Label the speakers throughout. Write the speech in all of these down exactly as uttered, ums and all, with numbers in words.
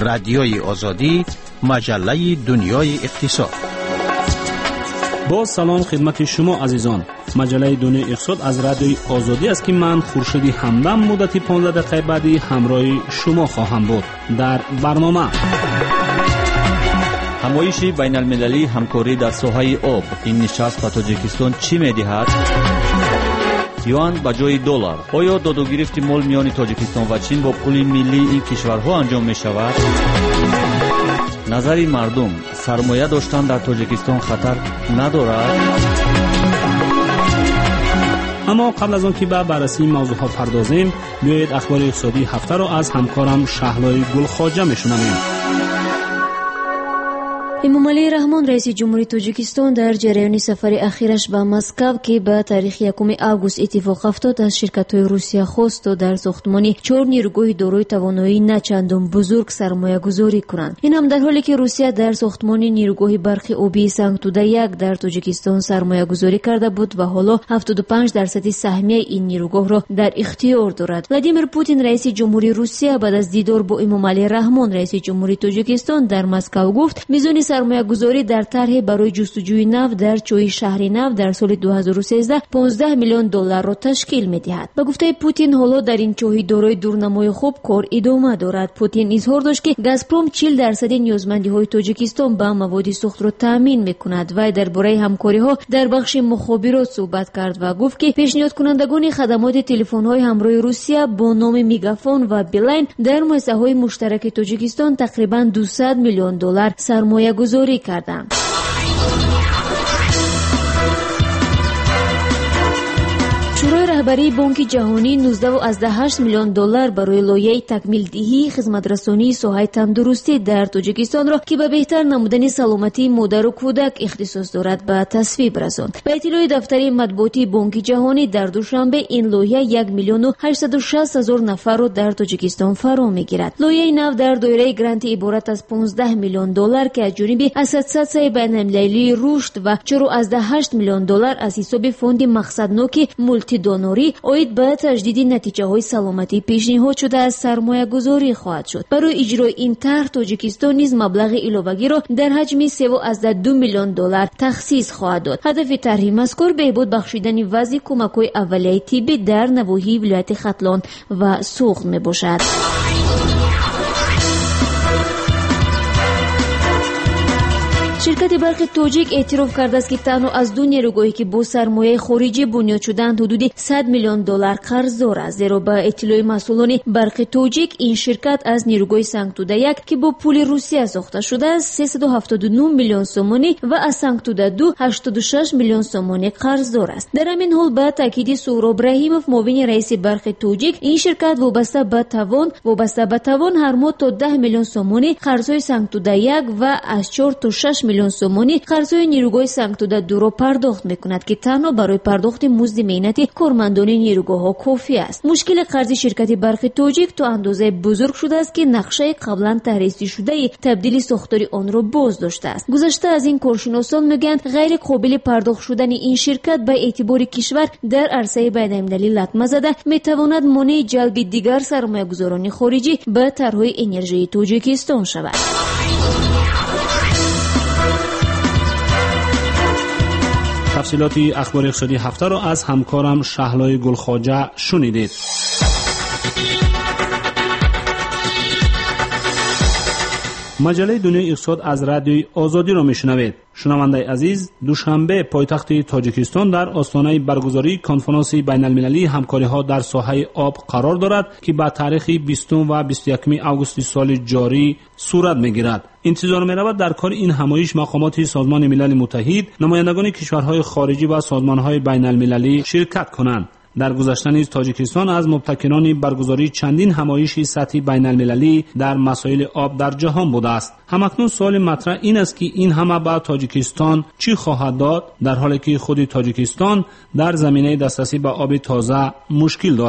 Speaker 1: رادیوی آزادی، مجله دنیای اقتصاد.
Speaker 2: با سلام خدمت شما عزیزان. مجله دنیای اقتصاد از رادیوی آزادی است که من خورشید همدم مدتی پانزده دقیقه بعدی همراه شما خواهم بود. در برنامه
Speaker 3: همایش بین المللی همکاری در ساحه آب، این نشست به تاجیکستان چی می‌دهد؟ یوان به جای دلار. آیا دادوگیرفت مال میان تاجیکستان و چین با پول ملی این کشورها انجام می شود؟ نظر مردم سرمایه داشتن در تاجیکستان خطر ندارد؟
Speaker 2: اما قبل از آن که به بررسی موضوع ها پردازیم، بیایید اخبار اقتصادی هفته را از همکارم شهلای گلخواجه میشنویم.
Speaker 4: امامعلی رحمان رئیس جمهوری تاجیکستان در جریان سفر اخیرش به مسکو که به تاریخ یکم آگوست اتفاق افتاد از شرکت‌های روسیه خواست تا در ساختمان چهار نیروگاه دارای توانایی نه چندان بزرگ سرمایه گذاری کنند. این هم در حالی که روسیه در ساختمان نیروگاه برق آبی سنگتوده یک در تاجیکستان سرمایه گذاری کرده بود و حالا هفتاد و پنج درصد سهمیه این نیروگاه را در اختیار دارد. ولادیمیر پوتین رئیس جمهوری روسیه بعد از دیدار با امامعلی رحمان رئیس جمهوری تاجیکستان در مسکو گفت میزان سرمایه گذاری در طرح برای جستجوی نفت در چوی شهری نفت در سال دو هزار و سیزده پانزده میلیون دلار را تشکیل می‌دهد. به گفته پوتین حالا در این چوی دارای دورنمای خوب کار ادامه دارد. پوتین اظهار داشت که گازپروم چهل درصد نیازمندی‌های تاجیکستان به مواد سوخت را تامین می‌کند و درباره همکاری‌ها در بخش مخابرات صحبت کرد و گفت که پیشنهاد کنندگان خدمات تلفن‌های همراه روسیه با نام میگافون و بیلاین در مؤسسه‌های مشترک تاجیکستان تقریباً دویست میلیون دلار سرمایه گذاری کردند. شورای رهبری بانک جهانی نوزده و هشت میلیون دلار برای لایحه تکمیل دهی خدمترسانی ساحه تندرستی در تاجیکستان را که به بهتر نمودن سلامتی مادر و کودک اختصاص دارد به تصویب رساند. به اطلاع دفتر مطبوعاتی بانک جهانی در دوشنبه این لایحه یک میلیون و هشتصد و شصت هزار نفر را در تاجیکستان فرا میگیرد. لایحه نو در دایره گرانت عبارت از پانزده میلیون دلار که از جانب اساتید بین‌المللی رشد و چهار و هشت میلیون دلار از حساب فوند مقصدناک مولتی دونوری اید به تجدید نتیجه های سلامتی پیشنهاد شده از سرمایه گذاری خواهد شد. برای اجرای این طرح تاجیکستان نیز مبلغ علاوه‌ای را در حجم سه و دو میلیون دلار تخصیص خواهد داد. هدف طرح مذکور بهبود بخشیدن وضع کمک‌های اولیه طبی در نواحی ولایت ختلان و سوخت میباشد. شرکت برق تاجیک اعتراف کرده است که تنها از دو نیروگاهی که با سرمایه خارجی بنیاد شدند حدود صد میلیون دلار قرضدار است. زیرا به اطلاع مسئولان برق تاجیک این شرکت از نیروگاه سنگتوده یک که با پول روسیه ساخته شده است سیصد و هفتاد و نه میلیون سومانی و از سنگتوده دو هشتاد و شش میلیون سومانی قرضدار است. در همین حال به تاکید سهراب رحیموف معاون رئیس برق تاجیک این شرکت وابسته به توان وابسته به توان هر ماه تا ده میلیون سومانی قرضهای سنگتوده یک و از چهار تا شش میلیون سومانی قرضهای نیروگاه سنگتوده دو را پرداخت میکند که تنها برای پرداخت مزد مهنتی کارمندان نیروگاه ها کافی است. مشکل قرض شرکت برق تاجیک تا اندازه بزرگ شده است که نقشه قبلا طراحی شده تبدیل ساختاری آن را باز داشته است. گذشته از این کارشناسان میگن غیر قابل پرداخت شدن این شرکت به اعتبار کشور در عرصه بین‌المللی لطمه زده میتواند مانع جلب دیگر سرمایه‌گذاران خارجی به طرحهای انرژی تاجیکستان شود.
Speaker 2: تفصیلات اخبار اقتصادی هفته را از همکارم شهلای گلخواجه شنیدید. مجله دنیای اقتصاد از رادیوی آزادی را میشنوید. شنونده عزیز، دوشنبه پایتخت تاجیکستان در آستانه برگزاری کنفرانس بین المللی همکاری ها در ساحه آب قرار دارد که به تاریخ بیستم و بیست و یکم آگوست سال جاری صورت میگیرد. انتظار می‌رود در کار این همایش مقامات سازمان ملل متحد، نمایندگان کشورهای خارجی و سازمان‌های بین المللی شرکت کنند. در گذشته نیز تاجیکستان از مبتکران برگزاری چندین همایش سطحی بین المللی در مسائل آب در جهان بوده است. همکنون سوال مطرح این است که این همه به تاجیکستان چی خواهد داد در حالی که خود تاجیکستان در زمینه دسترسی به آب تازه مشکل دارد.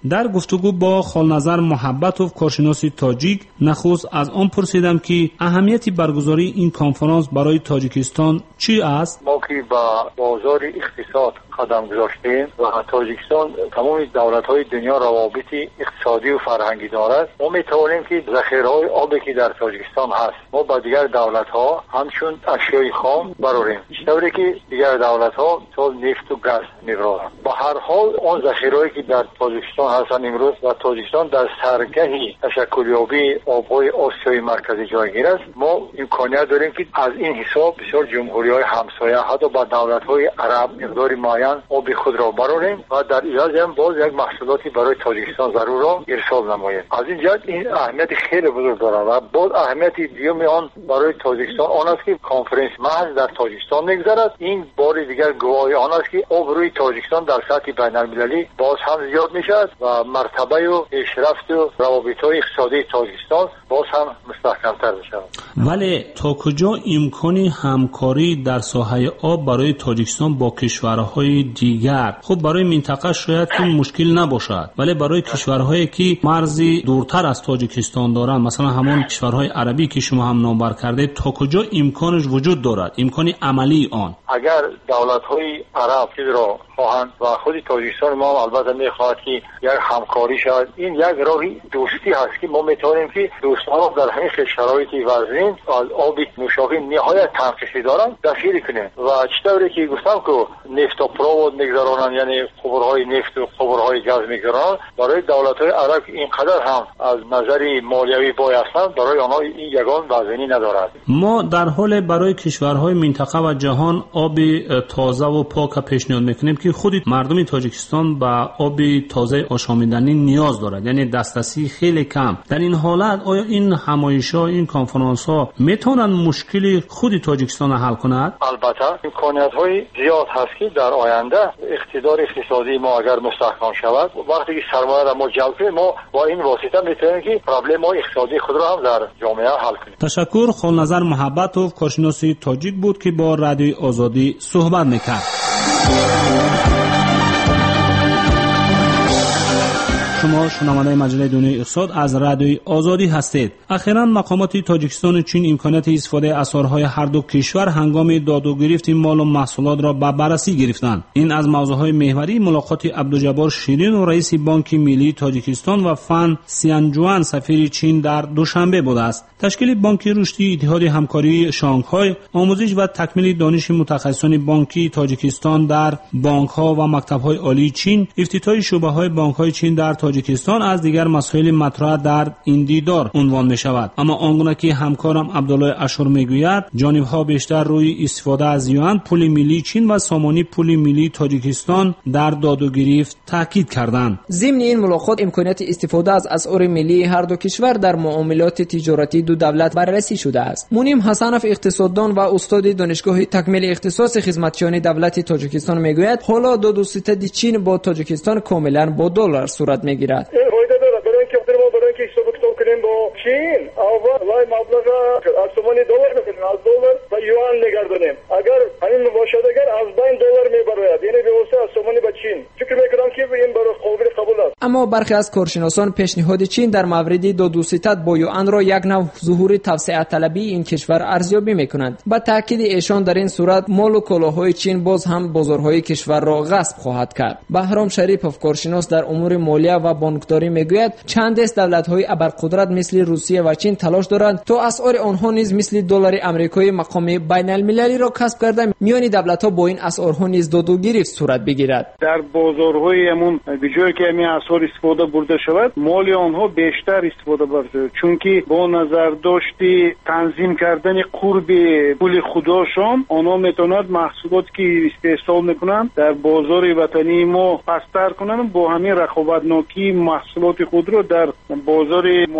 Speaker 2: در گفتگو با خالنظر محبتوف کارشناس تاجیک نخست از آن پرسیدم که اهمیت برگزاری این کنفرانس برای تاجیکستان چی است؟
Speaker 5: ما که با بازار اقتصاد قدم گذاشتیم و تاجیکستان تمام دولت‌های دنیا روابط اقتصادی و فرهنگی دارد، ما می‌توانیم که ذخیره‌های آبی که در تاجیکستان هست ما با دیگر دولت‌ها همچون اشیای خام براریم، چطوری که دیگر دولت‌ها تا نفت و گاز می‌برند. با هر حال آن ذخیرهایی که در تاجیکستان هستند امروز و تاجیکستان در سرگهی تشکلیابی آب‌های آسیای مرکزی جایگیر است، ما امکانیت داریم که از این حساب بسیار جمهوری‌های همسایه حتی با دولت‌های عرب مقدار معین آب خود را براریم و در عوض هم باز یک محصولاتی برای تاجیکستان ضرور را ارسال نماییم. از این جهت این اهمیت خیلی بزرگ دارد و باز اهمیت دیگه آن برای تاجیکستان آن است که کنفرانس محض در تاجیکستان می‌گذرد. این بار دیگر گواهی آن است که آبروی تاجیکستان در سطح بین‌المللی باز هم زیاد می‌شود و مرتبه و پیشرفت و روابط‌های اقتصادی تاجیکستان باز هم مستحکم‌تر می‌شود.
Speaker 2: ولی تا کجا امکانی همکاری در ساحه آب برای تاجیکستان با کشورهای دیگر؟ خب برای منطقه شاید که مشکل نباشد، ولی برای کشورهایی که مرزی دورتر از تاجیکستان دارند، مثلا همون کشورهای عربی که شما هم نام بر کرده، تا کجا امکانش وجود دارد، امکانی عملی آن؟
Speaker 5: اگر دولت‌های عرب چیز را خواهند و خود تاجیکستان ما البته می‌خواهد که یک همکاری شود، این یک راهی دوستی هست که ما می‌توانیم که دوستان در همین شرایط وزین از آب نوشابه نهایت تنقیصی دارند دستگیری کنیم و چطوری که گفتم که نفت و پروود می‌گذارانند، یعنی خبرهای نفت و خبرهای گاز می‌گذارانند، برای دولت‌های عرب اینقدر هم از نظر مالیوی بای هستند، برای آنها این یگان وزنی ندارد.
Speaker 2: ما در حال برای کشورهای منطقه و جهان آب تازه و پاک پیشنهاد می‌کنیم که خود مردم تاجیکستان به آب تازه آشامیدنی نیاز دارد، یعنی دسترسی خیلی کم. در این حالت آیا این همایش‌ها، این کنفرانس‌ها میتونن مشکل خود تاجیکستان حل کنند؟
Speaker 5: البته امکانیت‌های زیاد هست که در آینده اقتدار اقتصادی ما اگر مستحکم شود، وقتی که سرمایه را ما جلب کنیم، ما با این واسطه میتونیم که پرابلم‌های اقتصادی خود را هم در جامعه حل کنیم.
Speaker 2: تشکر. خالنظر محبتوف کارشناس تاجیک بود که با رادیوی آزادی صحبت میکرد. شما شنونده مجله دنیای اقتصاد از رادیوی آزادی هستید. اخیراً مقامات تاجیکستان و چین امکانات استفاده اسعارهای هر دو کشور هنگام داد و گرفت مال و محصولات را به بررسی گرفتند. این از موضوعهای محوری ملاقات عبدالجبار شیرین و رئیس بانک ملی تاجیکستان و فن سیانجوان سفیر چین در دوشنبه بوده است. تشکیل بانک رشدی اتحاد همکاری شانگهای آموزش و تکمیل دانش متخصصان بانکی تاجیکستان در بانک‌ها و مکتب‌های عالی چین، افتتاح شعبه‌های بانک‌های چین در تاجیکستان از دیگر مسائل مطرح در این دیدار عنوان می شود. اما آنگونه که همکارم عبدالله اشور میگوید، جانب‌ها بیشتر روی استفاده از یوان پول ملی چین و سامانی پول ملی تاجیکستان در داد و گریفت تاکید کردند.
Speaker 6: ضمن این ملاقات امکانات استفاده از اسعار ملی هر دو کشور در معاملات تجارتی دو دولت بررسی شده است. منیم حسنف اقتصاددان و استاد دانشگاه تکمیل اختصاص خدمتیان دولت تاجیکستان میگوید حالا دو دوستیت چین با تاجیکستان کاملا با دلار صورت میگیرد.
Speaker 7: فایده داره برای اینکه ما برای اینکه حساب کتاب کنیم با چین اول لای مبلغ از تومان دلار میکنیم، از دلار و یوان نگردانیم. اگر همین باشد اگر از بین دلار میبراید، یعنی به واسطه از تومان با چین فکر میکنم که این برای قابل قبول است.
Speaker 6: اما برخی از کارشناسان پیشنهاد چین در مورد دو دوستیت با یوان را یک نوع ظهور توسعه طلبی این کشور ارزیابی میکنند. با تاکید ایشان در این صورت مال و کالاهای چین باز هم بازارهای کشور را غصب خواهد کرد. بهرام شریفوف کارشناس در امور مالیه و بانکداری میگوید چند دست دولت‌های ابرقدرت مثل روسیه و چین تلاش دارند تا اسعار آنها نیز مثل دلار آمریکایی مقام بین‌المللی را کسب کرده میان دولت‌ها با این اسعارها نیز داد و گریفت صورت بگیرد.
Speaker 8: در بازارهای همون به جای که همین اسعار استفاده برده شود، مال آنها بیشتر استفاده برده، چون که با نظر داشتی تنظیم کردن قرب پول خودشان آنها میتونند محصولاتی که استحصال میکنند در بازار وطنی ما پستر کنند، با همین رقابتناکی محصولات خود را در بازار مالیوی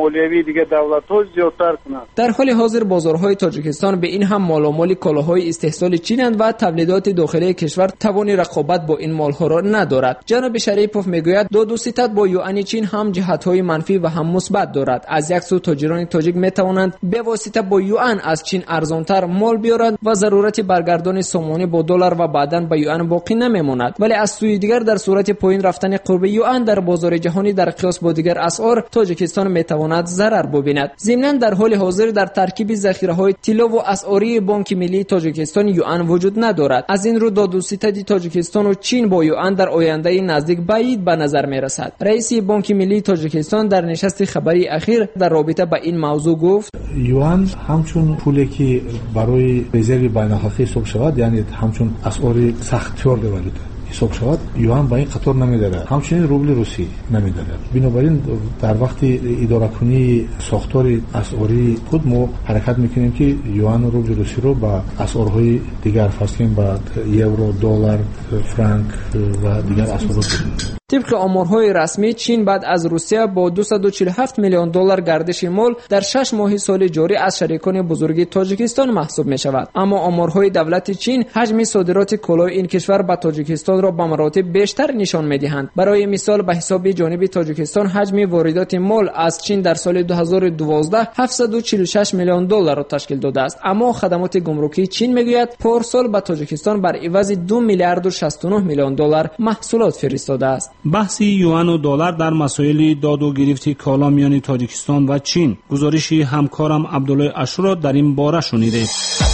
Speaker 8: دیگه دولت‌ها زیادتر کنند.
Speaker 6: در حال حاضر بازارهای تاجیکستان به این هم مالامال کالاهای استحصال چینند و تولیدات داخلی کشور توان رقابت با این مالها را ندارد. جناب شریپوف میگوید دو دو ستت با یوان چین هم جهت‌های منفی و هم مثبت دارد. از یک سو تاجران تاجیک میتوانند به واسطه با یوان از چین ارزانتر مال بیارند و ضرورت برگردان سامانه با دلار و بعداً با یوان باقی نمیماند. ولی از سوی دیگر در صورت پایین رفتن قرب یوان در بازار جهانی در قیاس با دیگر اسعار تاجیکستان میتواند ضرر ببیند. ضمناً در حال حاضر در ترکیب ذخیره‌های طلا و اسعاری بانک ملی تاجیکستان یوان وجود ندارد. از این رو دو دو ستت تاجیکستان و چین با یوان در آینده نزدیک بعید به نظر میرسد. رئیس بانک ملی تاجیکستان در نشست خبری اخیر در رابطه با این موضوع گفت
Speaker 9: یوان همچون پولی که برای رزرو بین‌المللی حساب شود، یعنی همچون اسعار سخت‌تر والیوتا حساب شود، یوان با این قطار نمیداره، همچنین روبل روسی نمیداره. بنابراین در وقت اداره کنی ساختار اسعاری خود ما حرکت میکنیم که یوان و روبل روسی رو با اسعارهای دیگر فرض کنیم، با یورو، دلار، فرانک و دیگر اسعار.
Speaker 6: طبق آمارهای رسمی چین بعد از روسیه با دویست و چهل و هفت میلیون دلار گردش مال در شش ماه سال جاری از شریکان بزرگ تاجیکستان محسوب می شود. اما آمارهای دولت چین حجم صادرات کالای این کشور به تاجیکستان را به مراتب بیشتر نشان می دهند. برای مثال به حساب جانب تاجیکستان حجم واردات مال از چین در سال دو هزار و دوازده هفتصد و چهل و شش میلیون دلار را تشکیل داده است. اما خدمات گمرکی چین میگوید پارسال به تاجیکستان بر عوض دو میلیارد و شصت و نه میلیون دلار محصولات فرستاده است.
Speaker 2: بحث یوان و دلار در مسائل داد و گرفت کالا میان تاجیکستان و چین. گزارشی همکارم عبدالله اشرا در این باره شنیدید.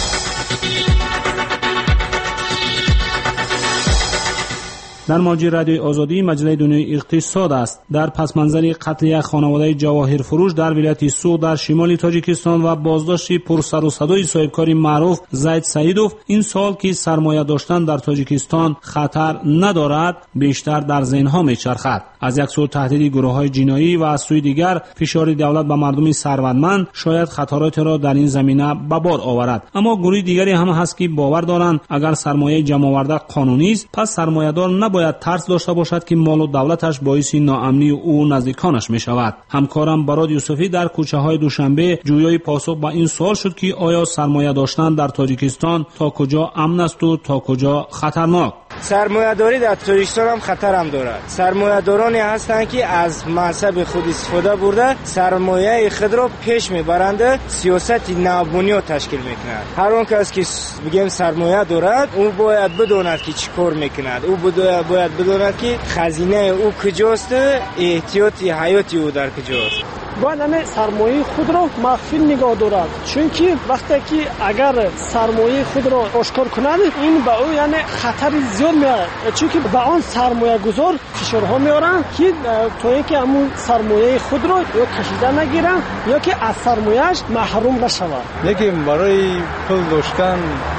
Speaker 2: در موج رادیوی آزادی مجله دنیای اقتصاد است. در پس منظر قتل یک خانواده جواهر فروش در ولایت سوق در شمال تاجیکستان و بازداشت پر سر و صدای صاحبکاری معروف زید سعیدوف، این سال که سرمایه داشتن در تاجیکستان خطر ندارد بیشتر در ذهنها میچرخد. از یک سو تهدید گروه‌های جنایی و از سوی دیگر فشار دولت به مردم ثروتمند شاید خطرات را در این زمینه به بار آورد. اما گروه دیگری هم هست که باور دارند اگر سرمایه جمع آورده قانونی است، پس سرمایه‌دار نباید ترس داشته باشد که مال و دولتش باعث ناامنی او نزدیکانش می شود. همکارم براد یوسفی در کوچه های دوشنبه جویای پاسخ به این سوال شد که آیا سرمایه داشتن در تاجیکستان تا کجا امن است و تا کجا خطرناک؟
Speaker 10: سرمایه داری در تاجیکستان هم خطر هم دارد. سرمایه دارانی هستند که از منصب خود استفاده برده سرمایه خود را پیش میبرند، سیاست نابنیاد تشکیل میکنند. هر اون کس که بگیم سرمایه دارد او باید بداند که چی کار میکند، او باید بداند که خزینه او کجاست، احتیاطی حیاتی او در کجاست.
Speaker 11: باید همه سرمایه خود را مخفی نگاه دارد، چون که وقتی که اگر سرمایه خود را آشکار کند این به او یعنی خطر زیاد میاد، چون که به آن سرمایه گذار فشارها میارن که تا اینکه همون سرمایه خود را یا کشیده نگیرن یا که از سرمایه‌اش محروم نشود.
Speaker 12: لیکن برای پول داشتن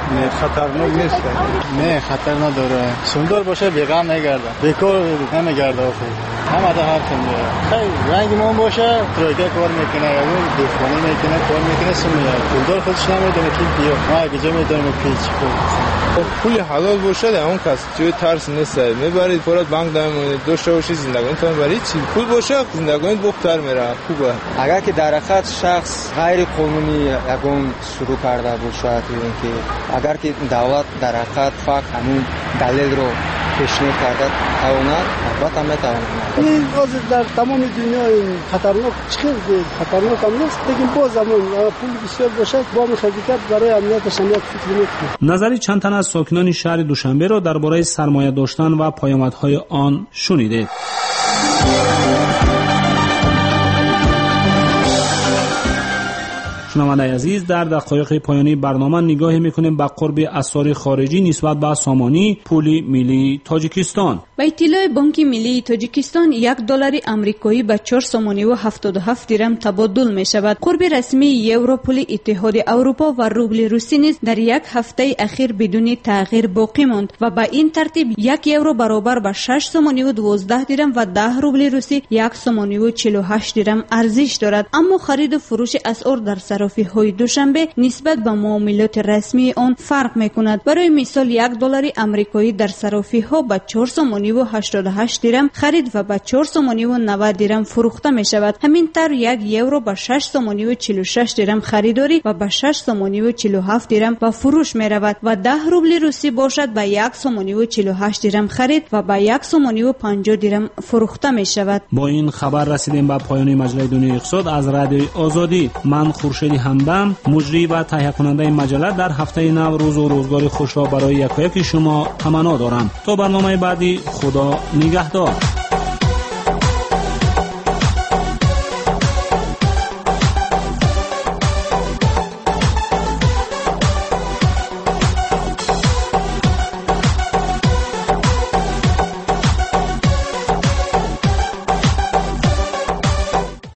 Speaker 12: خطرناک نیست.
Speaker 13: نه خطر نداره، سندار باشه بیغم نگرده، بیکار نمیگرده. همه ده حرف میاره. خیلی رنگ مون باشه تراکه کار میکنه یا دیفانی میکنه کار میکنه سمیه. پولدار خودش نمیدونه که بیا ما اگه میدونم پیچ خود.
Speaker 12: پول حلال باشه اون کس توی ترس نیست. میبرید فقط بانک دامونید داشته باشی زندگیتون برای چی؟ پول باشه زندگیت بهتر میره. خوبه.
Speaker 13: اگر که در حقیقت شخص غیر قانونی یگون شروع کرده باشه، اینکه اگر که دولت در حقیقت فقط همون دلیل رو پیشنهاد کرده تواند البته میتواند.
Speaker 11: این از در تمام دنیا خطرناک چیه؟ خطرناک هم نیست، لیکن باز همون پول بسیار باشه با مخالفت برای امنیت شمالیت فکر میکنه.
Speaker 2: نظری چند تن از ساکنان شهر دوشنبه را درباره سرمایه داشتن و پیامدهای آن شنیدید. شنوندگان عزیز، در دقایق پایانی برنامه نگاهی میکنیم به قرب اسعار خارجی نسبت به سامانی پول ملی تاجیکستان.
Speaker 14: با اطلاع بانک ملی تاجیکستان یک دلار آمریکایی به چهار سامانی و هفتاد و هفت درم تبادل می شود. قرب رسمی یورو پول اتحاد اروپا و روبل روسی نیز در یک هفته اخیر بدون تغییر باقی ماند و با این ترتیب یک یورو برابر به شش سامانی و دوازده درم و ده روبل روسی یک سامانی و چهل و هشت درم ارزش دارد. اما خرید و فروش اسعار در سر صرافی‌های دوشنبه نسبت به معاملات رسمی آن فرق می‌کند. برای مثال یک دلار آمریکایی در صرافی‌ها به چهار سومانی و هشتاد و هشت درم خرید و به چهار سومانی و نود درم فروخته می‌شود. همینطور یک یورو به شش سومانی و چهل و شش درم خریداری و به شش سومانی و چهل و هفت درم به فروش می‌رود و ده روبل روسی باشد به یک سومانی و چهل و هشت درم خرید و به یک سومانی و پنجاه درم فروخته می‌شود.
Speaker 2: با این خبر رسیدیم به پایان مجله دنیای اقتصاد از رادیوی آزادی. من خورشید همدم، مجری و تهیه کننده مجله، در هفته نو روز و روزگار خوش را برای یکایک شما تمنا دارم. تا برنامه بعدی، خدا نگهدار.